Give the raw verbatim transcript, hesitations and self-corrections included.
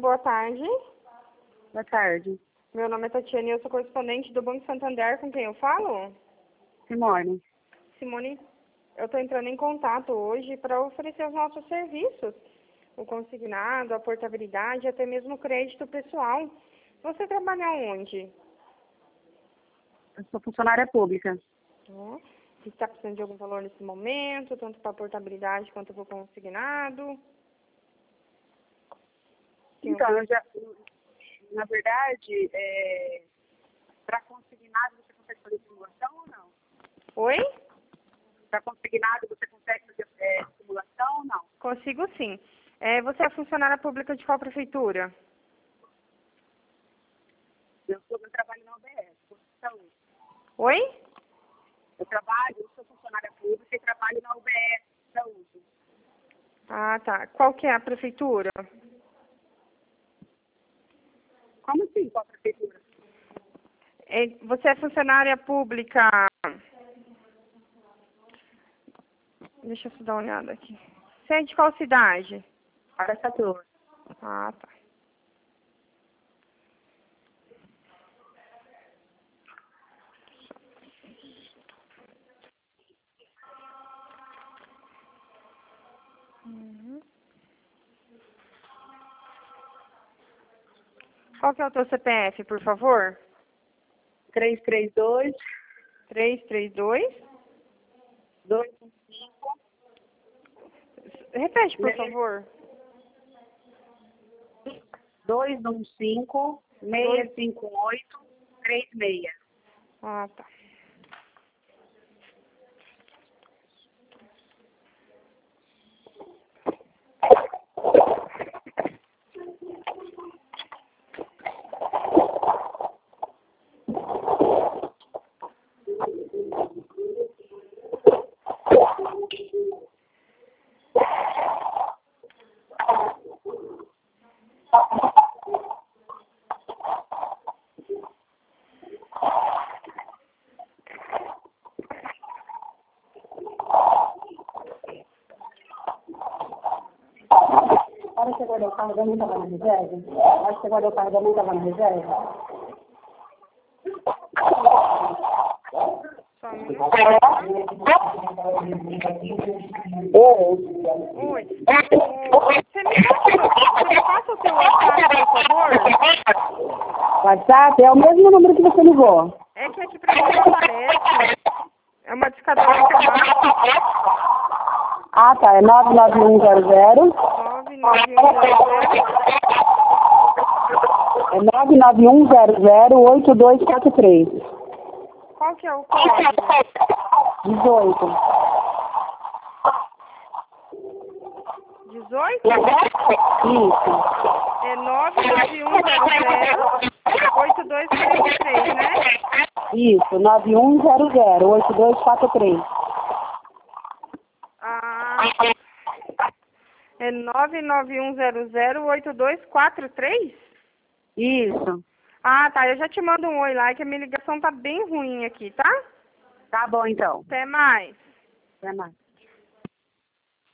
boa tarde. Boa tarde. Meu nome é Tatiana e eu sou correspondente do Banco Santander, com quem eu falo? Simone. Simone, eu estou entrando em contato hoje para oferecer os nossos serviços. O consignado, a portabilidade e até mesmo o crédito pessoal. Você trabalha onde? Eu sou funcionária pública. É. Você está precisando de algum valor nesse momento, tanto para a portabilidade quanto para o consignado? Então, eu já, na verdade, é, para consignado você consegue fazer simulação ou não? Oi? Para consignado você consegue fazer é, simulação ou não? Consigo sim. É, você é funcionária pública de qual prefeitura? Eu, sou, eu trabalho na U B S, posto de saúde. Oi? Eu trabalho, eu sou funcionária pública e trabalho na U B S, saúde. Ah, tá. Qual que é a prefeitura? Como assim, qual prefeitura? É, você é funcionária pública... Deixa eu só dar uma olhada aqui. Você é de qual cidade? Araçatuba. Ah, tá. Uhum. Qual que é o teu C P F, por favor? três três dois, três três dois. dois um cinco, Repete, por favor. dois um cinco, seis cinco oito, três seis. Ah, tá. A hora que você guardou o carro da mãe estava na reserva? A hora que você guardou o carro da mãe estava na reserva? Só um minuto. Oi. Oi. Você me passa, você me passa o seu WhatsApp, por favor? WhatsApp é o mesmo número que você ligou. É que aqui pra mim não aparece. É uma discadora automática. Ah, tá. É nove nove um zero zero. nove nove um zero zero. É nove nove um zero zero oito dois quatro três. Qual que é o código? dezoito. dezoito? Isso. É nove nove um zero zero oito dois três três, né? Isso. nove um zero zero oito dois quatro três. Ah, é nove nove um zero zero oito dois quatro três? Isso. Ah, tá. Eu já te mando um oi lá, que a minha ligação tá bem ruim aqui, tá? Tá bom, então. Até mais. Até mais.